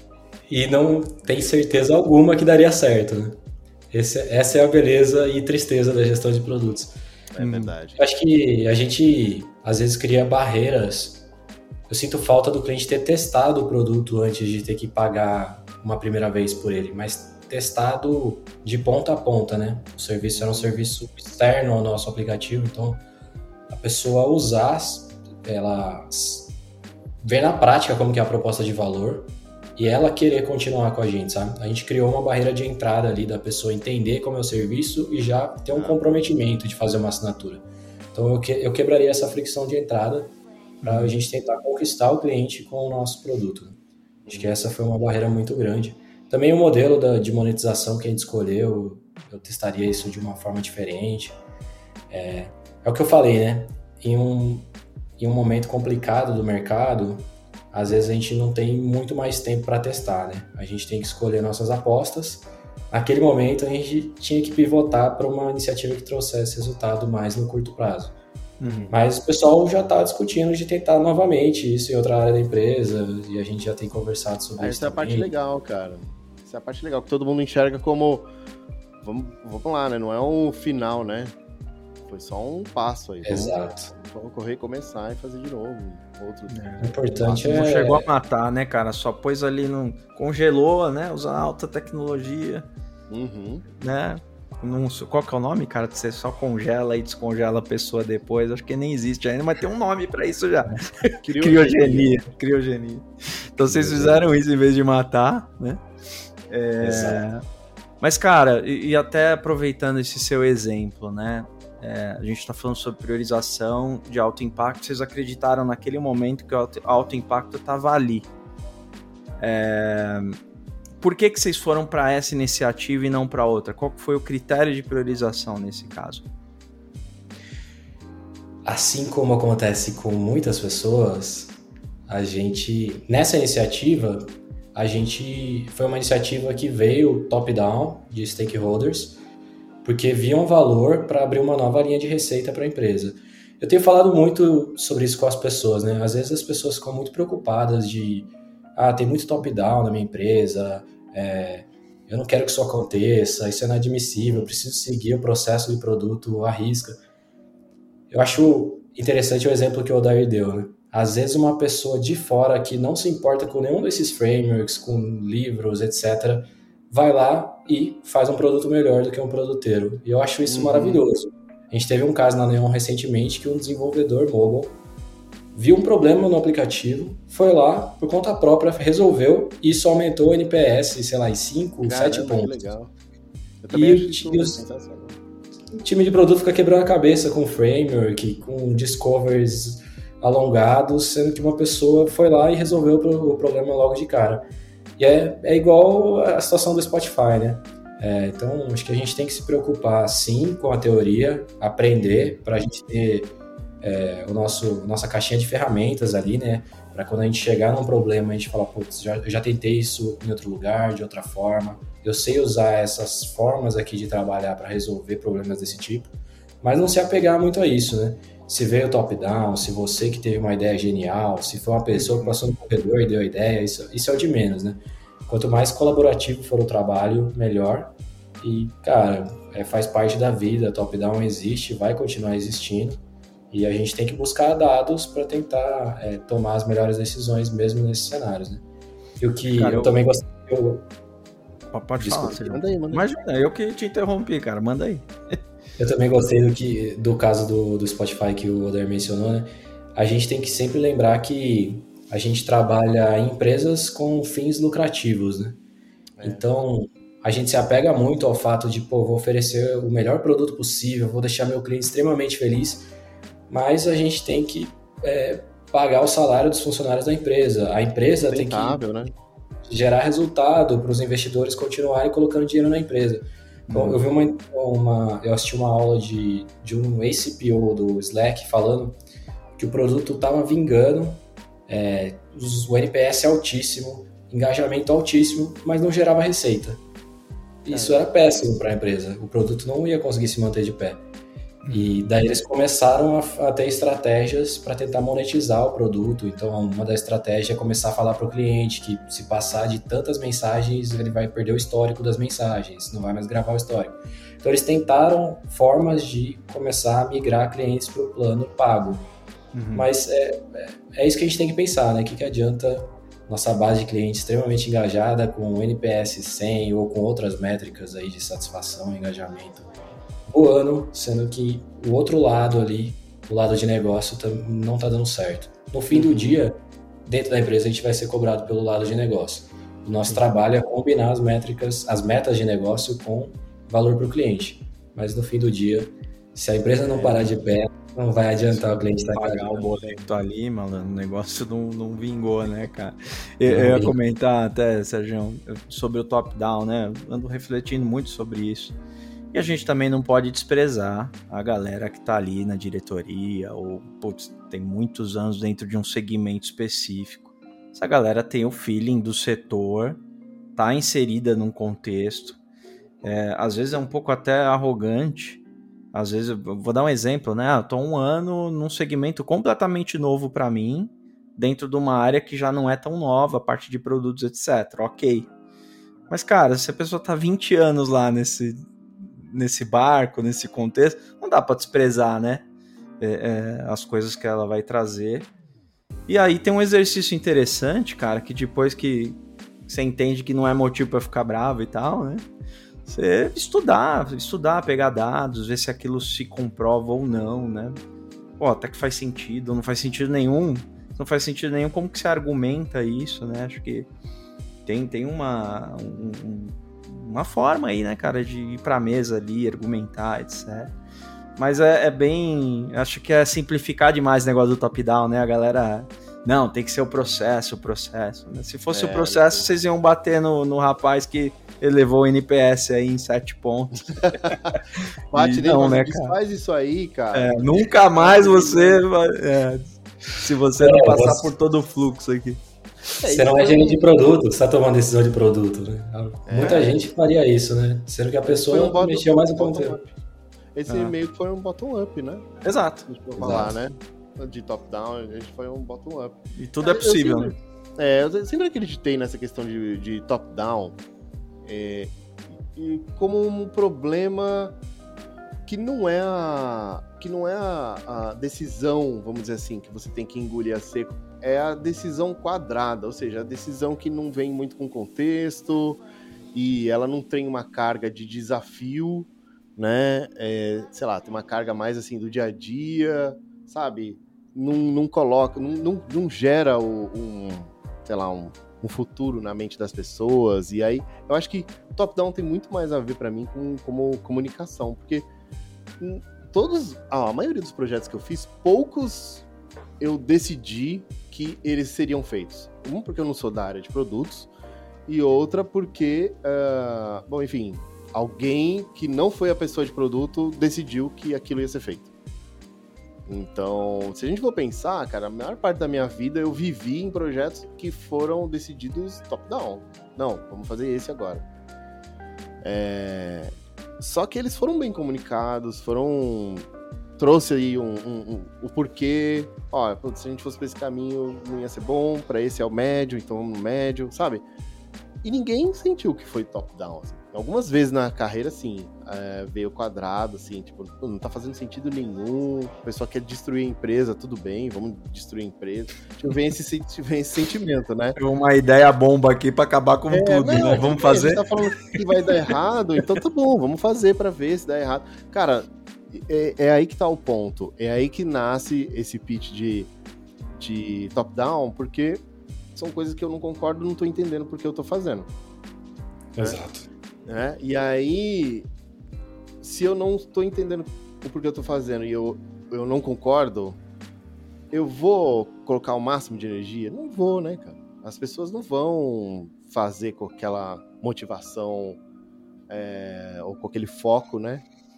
E não tem certeza alguma que daria certo, né? Esse, essa é a beleza e tristeza da gestão de produtos. É verdade. Eu acho que a gente, às vezes, cria barreiras. Eu sinto falta do cliente ter testado o produto antes de ter que pagar uma primeira vez por ele, mas testado de ponta a ponta, né? O serviço era um serviço externo ao nosso aplicativo, então a pessoa usar, ela ver na prática como que é a proposta de valor e ela querer continuar com a gente, sabe? A gente criou uma barreira de entrada ali da pessoa entender como é o serviço e já ter um comprometimento de fazer uma assinatura. Então eu, que, eu quebraria essa fricção de entrada para a gente tentar conquistar o cliente com o nosso produto. Acho que essa foi uma barreira muito grande. Também o modelo da, de monetização que a gente escolheu, eu testaria isso de uma forma diferente. É, é o que eu falei, né? Em um, em um momento complicado do mercado, às vezes a gente não tem muito mais tempo para testar, né? A gente tem que escolher nossas apostas. Naquele momento, a gente tinha que pivotar para uma iniciativa que trouxesse resultado mais no curto prazo. Uhum. Mas o pessoal já está discutindo de tentar novamente isso em outra área da empresa e a gente já tem conversado sobre ah, isso. Essa é a parte legal, cara. Essa é a parte legal, que todo mundo enxerga como... Vamos, vamos lá, né? Não é um final, né? Foi só um passo aí. Exato. Vamos correr, começar e fazer de novo. Outro... É. O importante é... Não chegou a matar, né, cara? Só pôs ali, no... congelou, né? Usa alta tecnologia, uhum. né? Não... Qual que é o nome, cara? Você só congela e descongela a pessoa depois. Acho que nem existe ainda, mas tem um nome pra isso já. Criogenia. Criogenia. Então vocês fizeram isso em vez de matar, né? É... Exato. Mas, cara, e, e até aproveitando esse seu exemplo, né? É, a gente está falando sobre priorização de alto impacto. Vocês acreditaram naquele momento que o alto, alto impacto estava ali. É, por que que vocês foram para essa iniciativa e não para outra? Qual foi o critério de priorização nesse caso? Assim como acontece com muitas pessoas, a gente, nessa iniciativa, a gente foi uma iniciativa que veio top-down de stakeholders, porque viam valor para abrir uma nova linha de receita para a empresa. Eu tenho falado muito sobre isso com as pessoas, né? Às vezes as pessoas ficam muito preocupadas de ah, tem muito top-down na minha empresa, é, eu não quero que isso aconteça, isso é inadmissível, eu preciso seguir o processo de produto à risca. Eu acho interessante o exemplo que o Odair deu, né? Às vezes uma pessoa de fora que não se importa com nenhum desses frameworks, com livros, etcétera, vai lá e faz um produto melhor do que um produteiro. E eu acho isso uhum. maravilhoso. A gente teve um caso na Neon recentemente que um desenvolvedor mobile viu um problema no aplicativo, foi lá, por conta própria, resolveu, e isso aumentou o N P S, sei lá, em cinco, sete pontos. Que legal. Eu também e acho isso e os, o time de produto fica quebrando a cabeça com framework, com discovers alongados, sendo que uma pessoa foi lá e resolveu o problema logo de cara. E é, é igual a situação do Spotify, né? É, então, acho que a gente tem que se preocupar, sim, com a teoria, aprender para a gente ter é, o nosso, nossa caixinha de ferramentas ali, né? Para quando a gente chegar num problema, a gente falar, putz, já, eu já tentei isso em outro lugar, de outra forma, eu sei usar essas formas aqui de trabalhar para resolver problemas desse tipo, mas não se apegar muito a isso, né? Se veio top-down, se você que teve uma ideia genial, se foi uma pessoa que passou no corredor e deu a ideia, isso, isso é o de menos, né? Quanto mais colaborativo for o trabalho, melhor. E, cara, é, faz parte da vida, top-down existe, vai continuar existindo, e a gente tem que buscar dados para tentar é, tomar as melhores decisões mesmo nesses cenários, né? E o que cara, eu, eu também gostei... Eu... Pode falar, manda aí, manda aí. Imagina, eu que te interrompi, cara, manda aí. Eu também gostei do, que, do caso do, do Spotify que o Oder mencionou, né? A gente tem que sempre lembrar que a gente trabalha em empresas com fins lucrativos, né? É. Então, a gente se apega muito ao fato de, pô, vou oferecer o melhor produto possível, vou deixar meu cliente extremamente feliz, mas a gente tem que é, pagar o salário dos funcionários da empresa. A empresa Rentável, tem que né? gerar resultado para os investidores continuarem colocando dinheiro na empresa. Então, hum. eu vi uma, uma, eu assisti uma aula de, de um A C P O do Slack falando que o produto estava vingando, é, o N P S altíssimo, engajamento altíssimo, mas não gerava receita. Isso é. era péssimo para a empresa, o produto não ia conseguir se manter de pé. E daí eles começaram a, a ter estratégias para tentar monetizar o produto. Então, uma das estratégias é começar a falar para o cliente que se passar de tantas mensagens, ele vai perder o histórico das mensagens, não vai mais gravar o histórico. Então, eles tentaram formas de começar a migrar clientes para o plano pago. Uhum. Mas é, é, é isso que a gente tem que pensar, né? O que, que adianta nossa base de clientes extremamente engajada com o N P S cem ou com outras métricas aí de satisfação e engajamento voando, sendo que o outro lado ali, o lado de negócio, não está dando certo. No fim do dia, dentro da empresa, a gente vai ser cobrado pelo lado de negócio. O nosso trabalho é combinar as métricas, as metas de negócio com valor para o cliente. Mas no fim do dia, se a empresa não parar de pé, não vai adiantar o cliente estar pagar o boleto ali, malandro. O negócio não, não vingou, né, cara? Eu, eu ia comentar até, Sérgio, sobre o top-down, né? Eu ando refletindo muito sobre isso. E a gente também não pode desprezar a galera que tá ali na diretoria ou, putz, tem muitos anos dentro de um segmento específico. Essa galera tem o feeling do setor, tá inserida num contexto. É, às vezes é um pouco até arrogante. Às vezes, eu vou dar um exemplo, né? Eu tô um ano num segmento completamente novo para mim, dentro de uma área que já não é tão nova, a parte de produtos, etcétera. Ok. Mas, cara, se a pessoa tá vinte anos lá nesse... nesse barco, nesse contexto, não dá para desprezar, né, é, é, as coisas que ela vai trazer. E aí tem um exercício interessante, cara, que depois que você entende que não é motivo para ficar bravo e tal, né, você estudar, estudar, pegar dados, ver se aquilo se comprova ou não, né, pô, até que faz sentido, não faz sentido nenhum, não faz sentido nenhum, como que você argumenta isso, né, acho que tem, tem uma... Um, um, uma forma aí, né, cara, de ir pra mesa ali, argumentar, etcétera. Mas é, é bem... Acho que é simplificar demais o negócio do top-down, né? A galera... Não, tem que ser o processo, o processo. Né? Se fosse é, o processo, é. Vocês iam bater no, no rapaz que elevou o N P S aí em sete pontos. Bate nele, não, né, cara? Faz isso aí, cara. É, nunca mais você vai... É, se você não passar por todo o fluxo aqui. É, você não é gerente de produto, você está tomando decisão de produto, né? É. Muita gente faria isso, né? Sendo que a pessoa um bottom, mexia mais um ponto. Esse ah. meio que foi um bottom-up, né? Exato. Deixa eu falar, né? De top-down, a gente foi um bottom-up. E tudo é possível, sempre, né? É, eu sempre acreditei nessa questão de, de top-down é, e como um problema que não é a, que não é a, a decisão, vamos dizer assim, que você tem que engolir a seco. É a decisão quadrada, ou seja, a decisão que não vem muito com contexto e ela não tem uma carga de desafio, né? É, sei lá, tem uma carga mais assim do dia a dia, sabe? Não, não coloca, não, não, não gera o, um, sei lá, um, um futuro na mente das pessoas. E aí, eu acho que top-down tem muito mais a ver para mim com como comunicação, porque todos, ah, a maioria dos projetos que eu fiz, poucos eu decidi que eles seriam feitos. Um, porque eu não sou da área de produtos, e outra porque, uh, bom, enfim, alguém que não foi a pessoa de produto decidiu que aquilo ia ser feito. Então, se a gente for pensar, cara, a maior parte da minha vida eu vivi em projetos que foram decididos top-down. Não, vamos fazer esse agora. É... Só que eles foram bem comunicados, foram... Trouxe aí um, um, um, o porquê. Ó, se a gente fosse pra esse caminho, não ia ser bom. Pra esse é o médio, então vamos no médio, sabe? E ninguém sentiu que foi top-down. Assim. algumas vezes na carreira, assim, é, veio quadrado, assim, tipo, não tá fazendo sentido nenhum, o pessoal quer destruir a empresa, tudo bem, vamos destruir a empresa. Tipo, vem esse, vem esse sentimento, né? Uma ideia bomba aqui pra acabar com é, tudo, não, né? Vamos fazer? A gente tá falando que vai dar errado, então tá bom, vamos fazer pra ver se dá errado. Cara, é, é aí que tá o ponto, é aí que nasce esse pitch de, de top-down, porque são coisas que eu não concordo, não tô entendendo porque eu tô fazendo. Exato. Né? E aí, se eu não estou entendendo o porquê eu estou fazendo e eu, eu não concordo, eu vou colocar o máximo de energia? Não vou, né, cara? As pessoas não vão fazer com aquela motivação é, ou com aquele foco, né?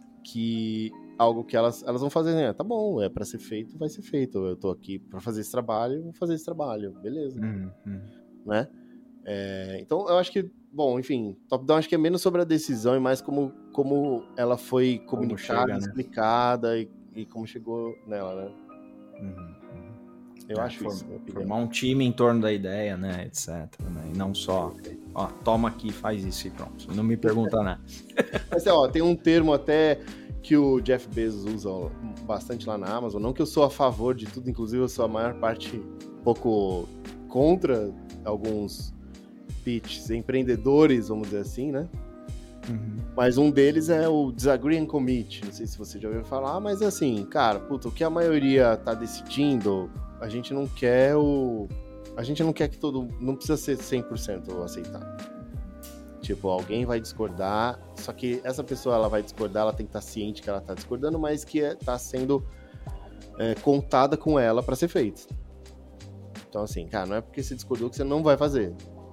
Que algo que elas, elas vão fazer, né? Tá bom, é para ser feito, vai ser feito. Eu tô aqui para fazer esse trabalho, vou fazer esse trabalho, beleza. Uhum, uhum. Né? É, então, eu acho que bom, enfim, top-down acho que é menos sobre a decisão e mais como, como ela foi comunicada, chega, explicada, né? e, e como chegou nela, né? Uhum, uhum. Eu é, acho for, isso. Formar um time em torno da ideia, né, etcétera. Né? E não só, ó, toma aqui, faz isso e pronto. Não me pergunta nada. Mas, ó, tem um termo até que o Jeff Bezos usa bastante lá na Amazon, não que eu sou a favor de tudo, inclusive eu sou a maior parte um pouco contra alguns pitches empreendedores, vamos dizer assim, né? Uhum. Mas um deles é o disagree and commit. Não sei se você já ouviu falar, mas assim, cara, puta, o que a maioria tá decidindo, a gente não quer o... A gente não quer que todo... Não precisa ser cem por cento aceitar. Tipo, alguém vai discordar, só que essa pessoa, ela vai discordar, ela tem que estar ciente que ela tá discordando, mas que é, tá sendo é, contada com ela pra ser feito. Então, assim, cara, não é porque você discordou que você não vai fazer.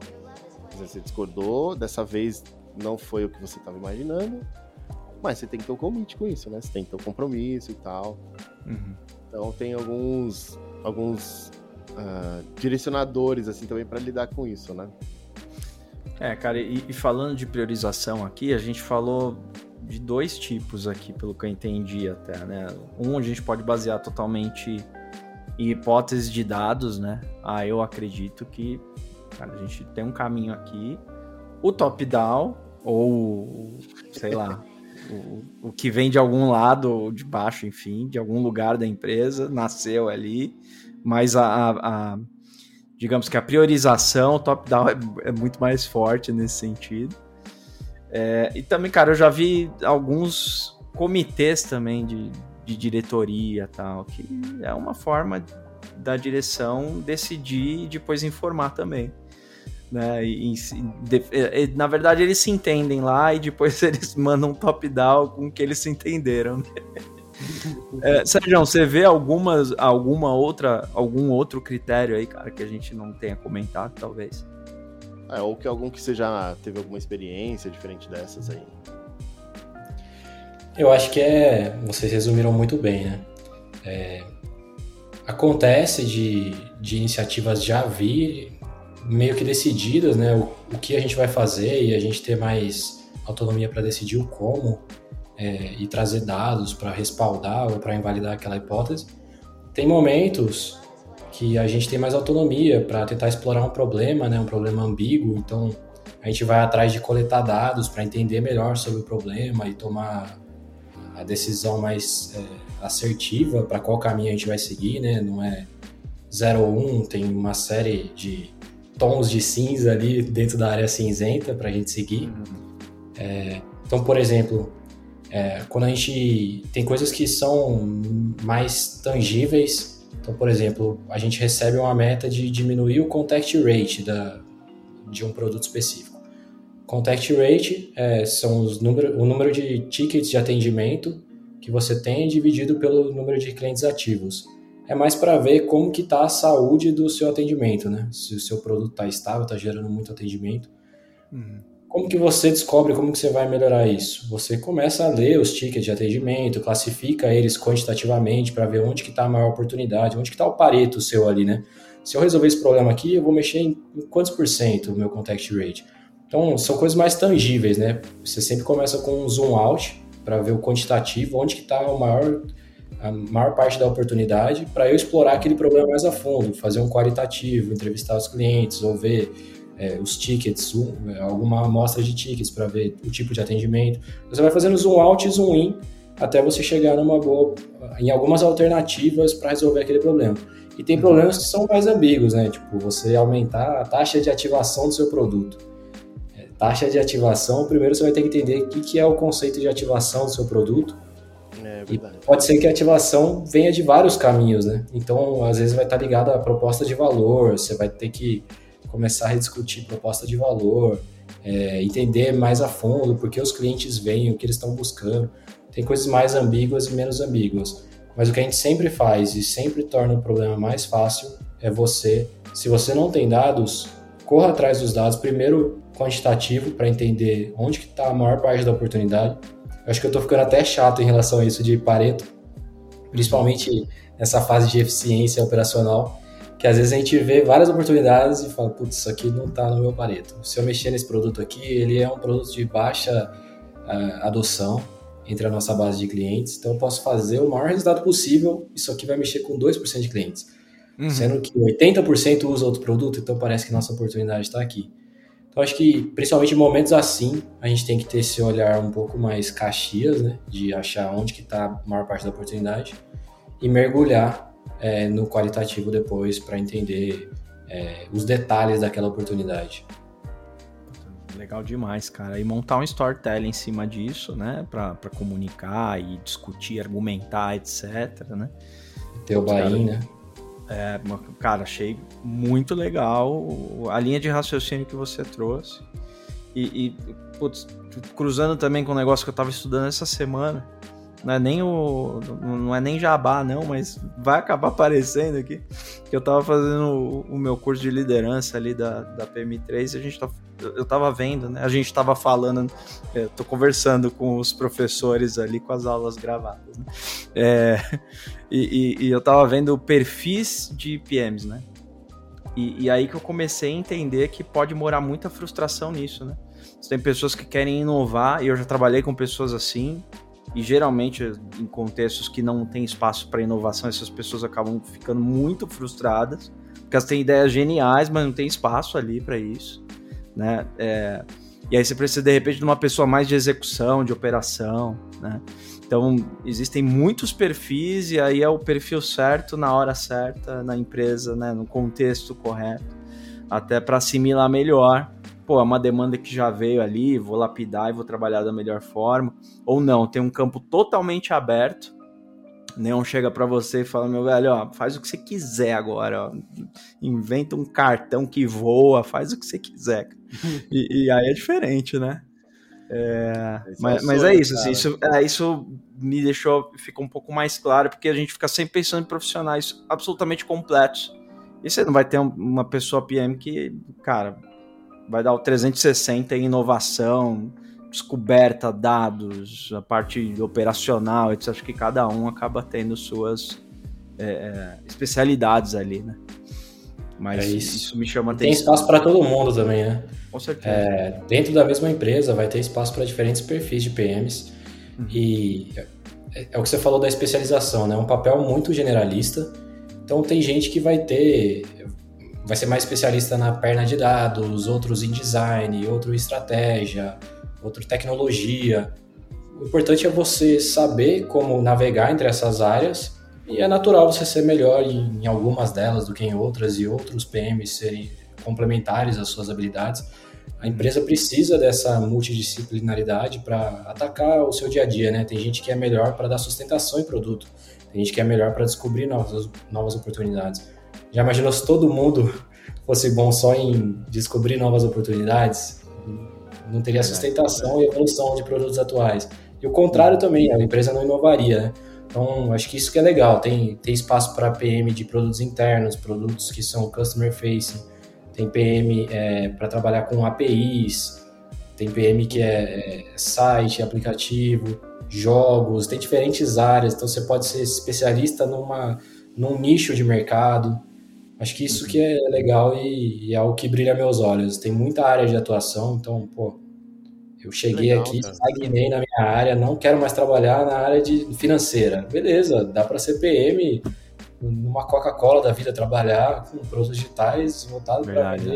Você discordou, dessa vez não foi o que você estava imaginando, mas você tem que ter um commit com isso, né? Você tem que ter um compromisso e tal. Uhum. Então tem alguns, alguns uh, direcionadores assim também para lidar com isso, né? É, cara, e, e falando de priorização aqui, a gente falou de dois tipos aqui, pelo que eu entendi até, né? Um, a gente pode basear totalmente em hipóteses de dados, né? Ah, eu acredito que cara, a gente tem um caminho aqui, o top-down, ou, sei lá, o, o que vem de algum lado, ou de baixo, enfim, de algum lugar da empresa, nasceu ali, mas a, a, a digamos que a priorização, o top-down é, é muito mais forte nesse sentido. É, e também, cara, eu já vi alguns comitês também de, de diretoria e tal, que é uma forma da direção decidir e depois informar também. Né? E, e, de, na verdade eles se entendem lá e depois eles mandam um top-down com o que eles se entenderam. Né? é, Sérgio, você vê algumas, alguma outra, algum outro critério aí, cara, que a gente não tenha comentado, talvez? É, ou que algum que você já teve alguma experiência diferente dessas aí? Eu acho que é, vocês resumiram muito bem, né? É, acontece de, de iniciativas já vir meio que decididas, né, o, o que a gente vai fazer e a gente ter mais autonomia para decidir o como é, e trazer dados para respaldar ou para invalidar aquela hipótese. Tem momentos que a gente tem mais autonomia para tentar explorar um problema, né, um problema ambíguo, então a gente vai atrás de coletar dados para entender melhor sobre o problema e tomar a decisão mais é, assertiva para qual caminho a gente vai seguir, né, não é zero ou um, tem uma série de tons de cinza ali dentro da área cinzenta para a gente seguir. Uhum. É, então, por exemplo, é, quando a gente tem coisas que são mais tangíveis, então, por exemplo, a gente recebe uma meta de diminuir o contact rate da, de um produto específico. Contact rate é, são os número, o número de tickets de atendimento que você tem dividido pelo número de clientes ativos. É mais para ver como que está a saúde do seu atendimento, né? Se o seu produto está estável, está gerando muito atendimento. Uhum. Como que você descobre como que você vai melhorar isso? Você começa a ler os tickets de atendimento, classifica eles quantitativamente para ver onde que está a maior oportunidade, onde que está o pareto seu ali, né? Se eu resolver esse problema aqui, eu vou mexer em quantos por cento o meu contact rate? Então, são coisas mais tangíveis, né? Você sempre começa com um zoom out para ver o quantitativo, onde que está o maior... a maior parte da oportunidade para eu explorar aquele problema mais a fundo, fazer um qualitativo, entrevistar os clientes ou ver é, os tickets, um, alguma amostra de tickets para ver o tipo de atendimento. Você vai fazendo zoom out e zoom in até você chegar numa boa, em algumas alternativas para resolver aquele problema. E tem problemas que são mais ambíguos, né? Tipo, você aumentar a taxa de ativação do seu produto. É, taxa de ativação, primeiro você vai ter que entender o que, que é o conceito de ativação do seu produto. É e pode ser que a ativação venha de vários caminhos, né? Então, às vezes vai estar ligado à proposta de valor, você vai ter que começar a rediscutir proposta de valor, é, entender mais a fundo por que os clientes vêm, o que eles estão buscando. Tem coisas mais ambíguas e menos ambíguas. Mas o que a gente sempre faz e sempre torna o problema mais fácil é você, se você não tem dados, corra atrás dos dados, primeiro quantitativo, para entender onde que está a maior parte da oportunidade. Eu acho que eu estou ficando até chato em relação a isso de Pareto, principalmente nessa fase de eficiência operacional, que às vezes a gente vê várias oportunidades e fala, putz, isso aqui não está no meu Pareto. Se eu mexer nesse produto aqui, ele é um produto de baixa uh, adoção entre a nossa base de clientes, então eu posso fazer o maior resultado possível, isso aqui vai mexer com dois por cento de clientes, uhum. Sendo que oitenta por cento usa outro produto, então parece que nossa oportunidade está aqui. Então acho que, principalmente em momentos assim, a gente tem que ter esse olhar um pouco mais Caxias, né, de achar onde que está a maior parte da oportunidade e mergulhar é, no qualitativo depois para entender é, os detalhes daquela oportunidade. Legal demais, cara. E montar um storytelling em cima disso, né? Pra, pra comunicar e discutir, argumentar, etcétera, né? Ter o buy-in, né? É, cara, achei muito legal a linha de raciocínio que você trouxe. E, e putz, cruzando também com um negócio que eu tava estudando essa semana. Não é nem o. Não é nem jabá, não, mas vai acabar aparecendo aqui. Que eu tava fazendo o, o meu curso de liderança ali da, da P M três e a gente tá, eu tava vendo, né? A gente tava falando, eu tô conversando com os professores ali com as aulas gravadas, né? É, e, e, e eu tava vendo perfis de P Ms, né? E, e aí que eu comecei a entender que pode morar muita frustração nisso, né? Você tem pessoas que querem inovar, e eu já trabalhei com pessoas assim. E geralmente em contextos que não tem espaço para inovação, essas pessoas acabam ficando muito frustradas, porque elas têm ideias geniais, mas não tem espaço ali para isso, né? É, e aí você precisa de repente de uma pessoa mais de execução, de operação, né? Então existem muitos perfis e aí é o perfil certo na hora certa, na empresa, né? No contexto correto, até para assimilar melhor. Pô, é uma demanda que já veio ali, vou lapidar e vou trabalhar da melhor forma. Ou não, tem um campo totalmente aberto. Neon chega pra você e fala, meu velho, ó, faz o que você quiser agora, ó. Inventa um cartão que voa, faz o que você quiser. E, e aí é diferente, né? É, mas, é mas é isso, assim, isso, é, isso me deixou, ficou um pouco mais claro, porque a gente fica sempre pensando em profissionais absolutamente completos. E você não vai ter uma pessoa P M que, cara... vai dar o trezentos e sessenta em inovação, descoberta, dados, a parte operacional, etcétera. Acho que cada um acaba tendo suas é, especialidades ali, né? Mas é isso. isso me chama atenção. Tem espaço para todo mundo também, né? Com certeza. É, dentro da mesma empresa vai ter espaço para diferentes perfis de P Ms. Uhum. E é, é o que você falou da especialização, né? É um papel muito generalista. Então tem gente que vai ter... vai ser mais especialista na perna de dados, outros em design, outro em estratégia, outro tecnologia. O importante é você saber como navegar entre essas áreas e é natural você ser melhor em algumas delas do que em outras e outros P Ms serem complementares às suas habilidades. A empresa precisa dessa multidisciplinaridade para atacar o seu dia a dia, né? Tem gente que é melhor para dar sustentação em produto, tem gente que é melhor para descobrir novas, novas oportunidades. Já imaginou se todo mundo fosse bom só em descobrir novas oportunidades? Não teria sustentação e evolução de produtos atuais. E o contrário também, a empresa não inovaria, né? Então, acho que isso que é legal. Tem, tem espaço para P M de produtos internos, produtos que são customer facing. Tem P M é, para trabalhar com A P Is. Tem P M que é, é site, aplicativo, jogos. Tem diferentes áreas. Então, você pode ser especialista numa, num nicho de mercado. Acho que isso que é legal e, e é o que brilha meus olhos. Tem muita área de atuação, então, pô, eu cheguei legal, aqui, cara. Estagnei na minha área, não quero mais trabalhar na área de financeira. Beleza, dá para ser P M numa Coca-Cola da vida, trabalhar com produtos digitais voltados para vender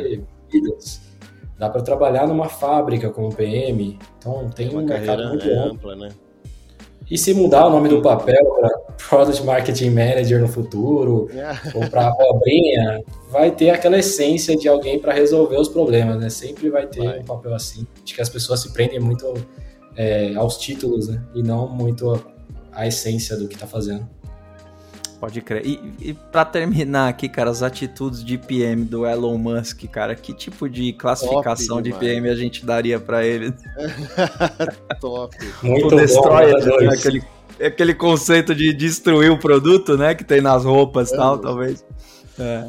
desenvolvidas. Dá para trabalhar numa fábrica como P M, então tem, tem um mercado muito é ampla, né? E se mudar o nome do papel para Product Marketing Manager no futuro, ou para abobrinha, vai ter aquela essência de alguém para resolver os problemas, né? Sempre vai ter vai. um papel assim. Acho que as pessoas se prendem muito é, aos títulos, né? E não muito à essência do que está fazendo. Pode crer. E, e para terminar aqui, cara, as atitudes de P M do Elon Musk, cara, que tipo de classificação de P M a gente daria para ele? Top. Muito o bom, destroyer, né? aquele, aquele conceito de destruir o produto, né, que tem nas roupas e é, tal, talvez. É.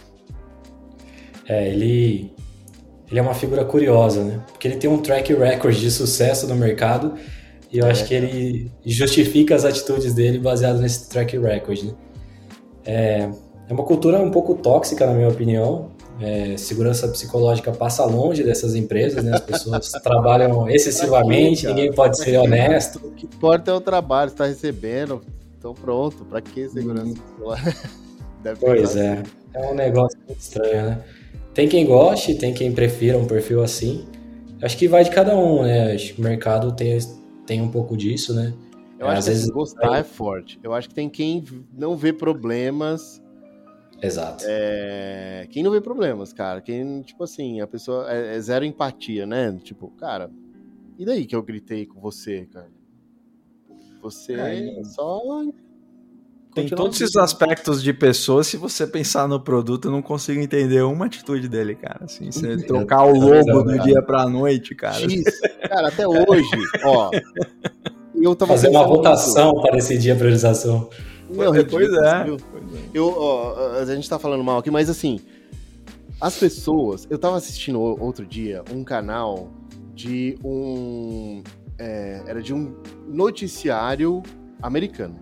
é, ele, ele é uma figura curiosa, né? Porque ele tem um track record de sucesso no mercado. E eu é, acho que ele justifica as atitudes dele baseado nesse track record, né? É, é uma cultura um pouco tóxica, na minha opinião. É, segurança psicológica passa longe dessas empresas, né? As pessoas trabalham excessivamente, ninguém pode ser honesto. O que importa é o trabalho, você está recebendo, então pronto, para que segurança hum. psicológica? Pois é, é um negócio muito estranho, né? Tem quem goste, tem quem prefira um perfil assim. Acho que vai de cada um, né? Acho que o mercado tem... tem um pouco disso, né? Eu acho Às que vezes gostar é forte. Eu acho que tem quem não vê problemas. Exato. É... Quem não vê problemas, cara. Quem, tipo assim, a pessoa é zero empatia, né? Tipo, cara, e daí que eu gritei com você, cara? Você é, só... Tem todos esses aspectos de pessoas, se você pensar no produto, eu não consigo entender uma atitude dele, cara. Assim, você trocar o logo do dia pra noite, cara. X, cara, até hoje, ó. Eu tava fazer uma votação isso. para decidir a priorização. Não, depois é. Eu, ó, a gente tá falando mal aqui, mas assim, as pessoas... Eu tava assistindo outro dia um canal de um... É, era de um noticiário americano.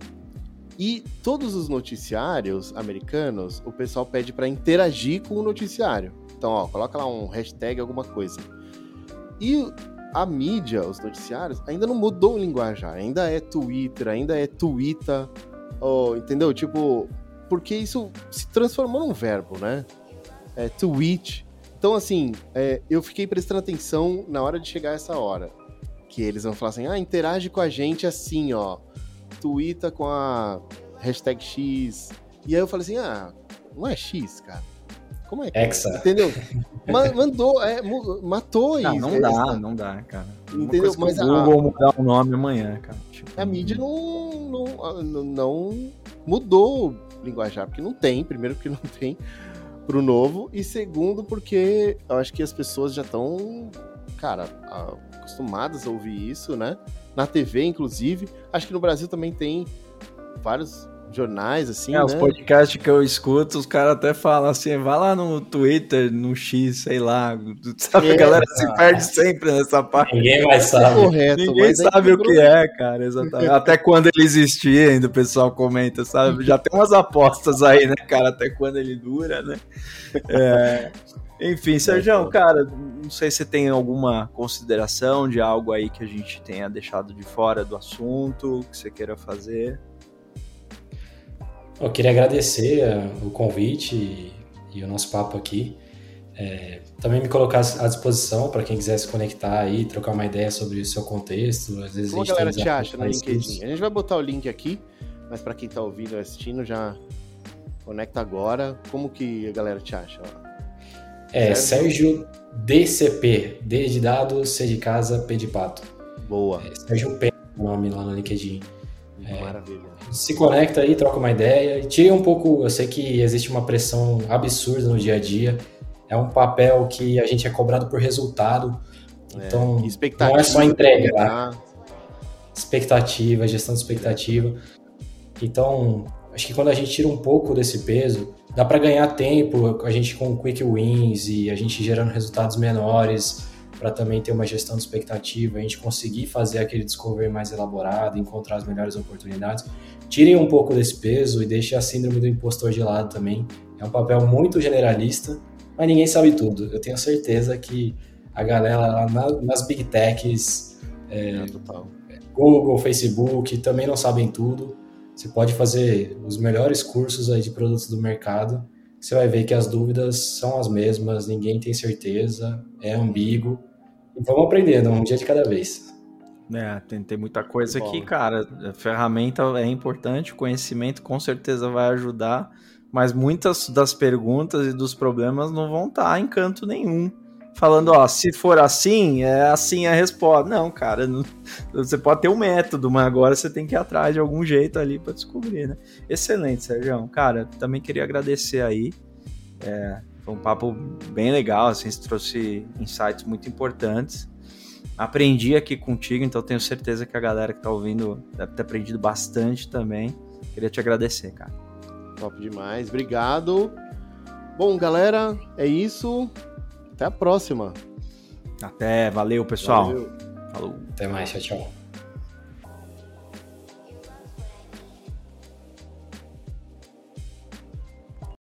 E todos os noticiários americanos, o pessoal pede para interagir com o noticiário. Então, ó, coloca lá um hashtag, alguma coisa. E a mídia, os noticiários, ainda não mudou o linguajar. Ainda é Twitter, ainda é Twitter, oh, entendeu? Tipo, porque isso se transformou num verbo, né? É tweet. Então, assim, é, eu fiquei prestando atenção na hora de chegar essa hora. Que eles vão falar assim, ah, interage com a gente assim, ó. Twitter com a hashtag X. E aí eu falei assim, ah, não é X, cara. Como é que Hexa. É? Entendeu? Mandou, é, matou não, isso. Não é, dá, essa. não dá, cara. Entendeu? Mas o Google a... mudar o nome amanhã, cara. Tipo, a mídia não, não, não, não mudou o linguajar, porque não tem. Primeiro, porque não tem pro novo. E segundo, porque eu acho que as pessoas já estão, cara, acostumadas a ouvir isso, né? Na T V, inclusive. Acho que no Brasil também tem vários jornais, assim, é, né? Os podcasts que eu escuto, os caras até falam assim, vai lá no Twitter, no X, sei lá. Sabe, é, a galera cara. se perde sempre nessa parte. Ninguém mais sabe. É correto, Ninguém sabe o que é, cara, exatamente. Até quando ele existir, ainda o pessoal comenta, sabe? Já tem umas apostas aí, né, cara? Até quando ele dura, né? É... Enfim, Sérgio, cara, não sei se tem alguma consideração de algo aí que a gente tenha deixado de fora do assunto, que você queira fazer. Eu queria agradecer o convite e, e o nosso papo aqui. É, também me colocar à disposição para quem quiser se conectar aí, trocar uma ideia sobre o seu contexto. Às vezes Como a, gente a galera te acha no LinkedIn? A gente vai botar o link aqui, mas para quem está ouvindo e assistindo, já conecta agora. Como que a galera te acha? É, Sérgio D C P, D de dado, C de casa, P de pato. Boa. É, Sérgio P, o nome lá no LinkedIn. É, Maravilha. Se conecta aí, troca uma ideia e tira um pouco, eu sei que existe uma pressão absurda no dia a dia, é um papel que a gente é cobrado por resultado, é, então não é só entrega, tá? Expectativa, gestão de expectativa. Então, acho que quando a gente tira um pouco desse peso, dá para ganhar tempo, a gente com quick wins e a gente gerando resultados menores, para também ter uma gestão de expectativa, a gente conseguir fazer aquele discovery mais elaborado, encontrar as melhores oportunidades. Tirem um pouco desse peso e deixem a síndrome do impostor de lado também. É um papel muito generalista, mas ninguém sabe tudo. Eu tenho certeza que a galera lá na, nas big techs, é, é, Google, Facebook, também não sabem tudo. Você pode fazer os melhores cursos aí de produtos do mercado, você vai ver que as dúvidas são as mesmas, ninguém tem certeza, é ambíguo. E vamos aprendendo, um dia de cada vez. É, tem, tem muita coisa aqui, cara. A ferramenta é importante, o conhecimento com certeza vai ajudar, mas muitas das perguntas e dos problemas não vão estar em canto nenhum. Falando, ó, se for assim, é assim a resposta. Não, cara, não, você pode ter um método, mas agora você tem que ir atrás de algum jeito ali para descobrir, né? Excelente, Sérgio. Cara, também queria agradecer aí. É, foi um papo bem legal, assim, você trouxe insights muito importantes. Aprendi aqui contigo, então tenho certeza que a galera que tá ouvindo deve ter aprendido bastante também. Queria te agradecer, cara. Top demais, obrigado. Bom, galera, é isso. Até a próxima. Até, valeu, pessoal. Valeu. Falou. Até mais, tchau, tchau.